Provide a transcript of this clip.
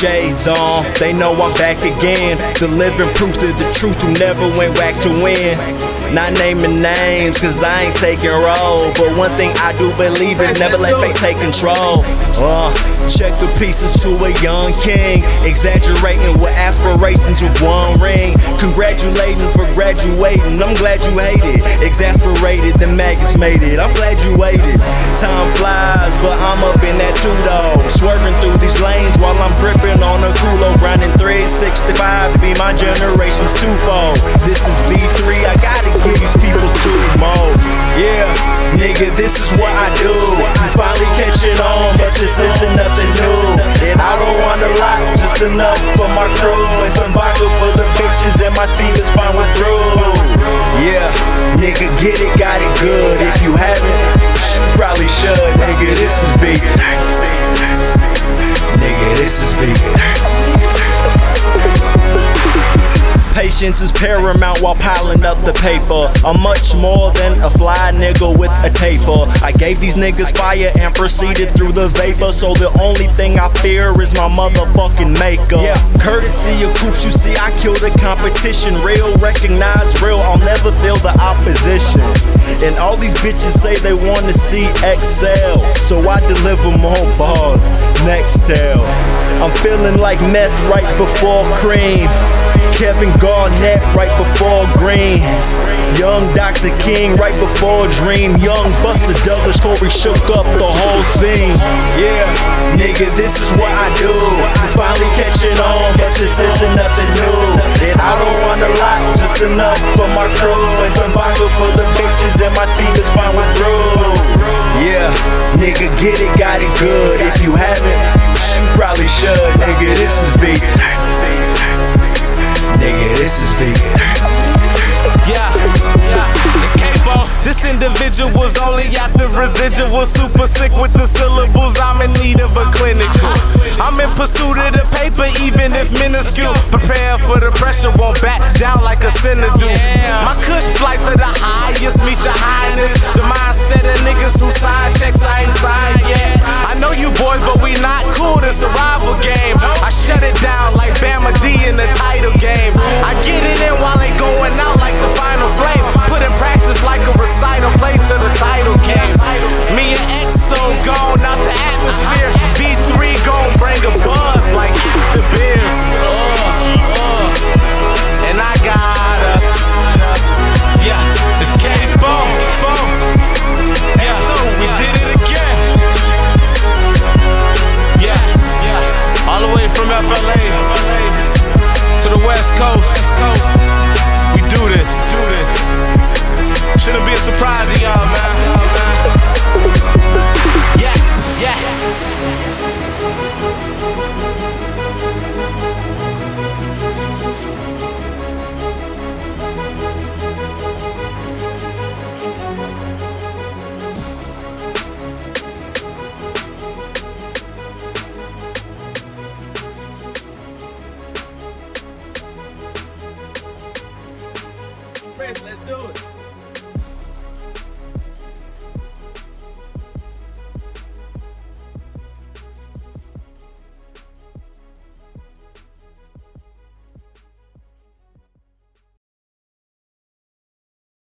shades on, they know I'm back again. The living proof to the truth who never went back to win. Not naming names, cause I ain't taking roll, but one thing I do believe is never let fate take control. Check the pieces to a young king, exaggerating with aspirations of one ring. Congratulating for graduating, I'm glad you hate it. Exasperated, the maggots made it, I'm glad you waited. Time flies, but I'm up in that two-door, swerving through these lanes while I'm gripping on a culo, grinding 365 to be my generation's twofold. This is V3, I gotta give these people two more. Yeah, nigga, this is what I do. You finally catching on, but this isn't nothing new. And I don't want a lot, just enough for my crew, and some vodka for the bitches, and my team is finally through. Yeah, nigga, get it, got it good. If you haven't, you probably should. Nigga, this is V. Nigga, this is V. Patience is paramount while piling up the paper. I'm much more than a fly nigga with a taper. I gave these niggas fire and proceeded through the vapor, so the only thing I fear is my motherfucking maker. Yeah, courtesy of coops, you see I kill the competition. Real, recognize real, I'll never feel the opposition. And all these bitches say they wanna see excel, so I deliver more bars. Next tell, I'm feeling like meth right before cream. Kevin Garnett right before Green. Young Dr. King right before Dream. Young Buster Douglas, Corey shook up the whole scene. Yeah, nigga, this is what I do. Finally catching on, but this isn't nothing new. And I don't want a lot, just enough for my crew, and some vodka for the bitches, and my team is finally through. Yeah, nigga, get it, got it good. If you haven't, you probably should. Nigga, this is V. Nigga, this is V. Yeah, it's Capo. This individual's only after residual. Super sick with the syllables, I'm in need of a clinical. I'm in pursuit of the paper, even if minuscule. Prepare for the pressure, won't back down like a sinner do. My kush flights are the highest, meet your highness. The mindset of niggas who sign checks I ain't signed yet. I know you boys, but we not cool, this a rival game. I shut it down like Bama D in the title game. I get it in while they going out like the final flame. Put in practice like a recital, play to the title game. Me and XO gone out the atmosphere. V3 gon' bring a buzz like after beers. And I got us. Yeah, it's K-Bo. Yeah, so we did it again. Yeah, all the way from FLA to the West Coast. We do this. Shouldn't be a surprise to y'all, man. Yeah. Let's do it.